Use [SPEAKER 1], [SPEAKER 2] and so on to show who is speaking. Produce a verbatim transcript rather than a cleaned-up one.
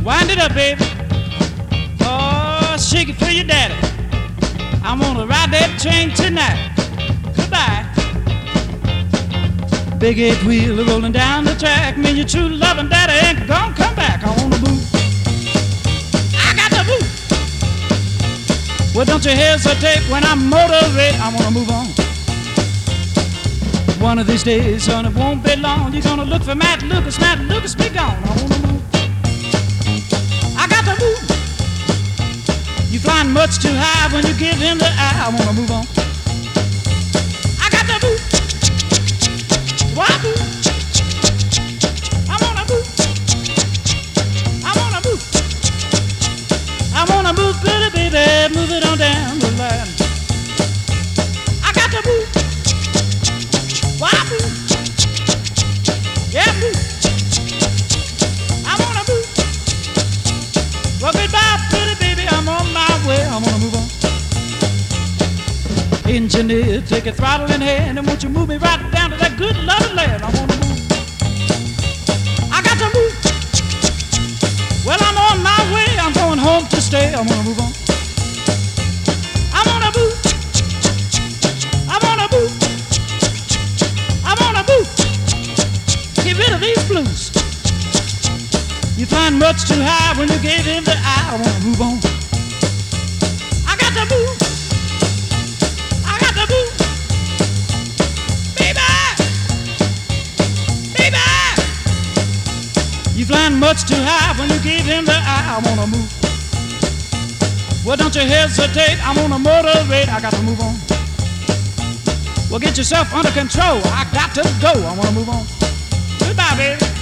[SPEAKER 1] Wind it up, baby. Oh, shake it for your daddy. I'm gonna ride that train tonight. Goodbye. Big eight wheel rolling down the track. Me, your true loving daddy ain't gonna come back. I wanna move. I got to move. Well, don't you hesitate when I motivate. I wanna move on. One of these days, son, it won't be long. You're gonna look for Matt Lucas. Matt Lucas be gone. I wanna move. I got to move. You flying much too high when you give him the eye. I wanna move on. I got to move. Why move? I wanna move. I wanna move. I wanna move, pretty baby. Move it on down the line. I got to move. Why move? Yeah, move. I wanna move. Well, goodbye, pretty baby. I'm on my way. I wanna move on. Engineer, take a throttle in hand, and won't you move me right down to that good loving land? I wanna move. I got to move. Well, I'm on my way. I'm going home to stay. I wanna move on. I wanna move. I wanna move. I wanna move. Get rid of these blues. You find much too high when you gave him the eye. I wanna move on. I got to move. I got to move. Baby. Baby. You flying much too high when you gave him the eye. I wanna move. Well, don't you hesitate. I'm on a motivate. I got to move on. Well, get yourself under control. I got to go. I want to move on. Goodbye, baby.